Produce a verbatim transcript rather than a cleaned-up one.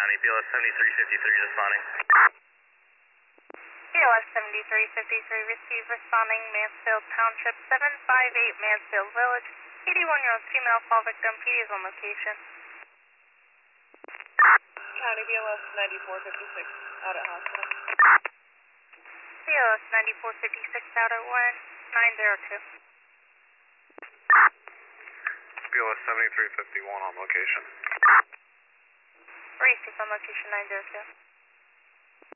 County, B L S seventy-three fifty-three responding. B L S seventy-three fifty-three, receive responding Mansfield Township, seven five eight Mansfield Village, eighty-one-year-old female fall victim, P D is on location. County, B L S ninety-four fifty-six, out at hospital. B L S ninety-four fifty-six, out at one nine zero two. B L S seventy-three fifty-one on location. Receive on location nine zero two.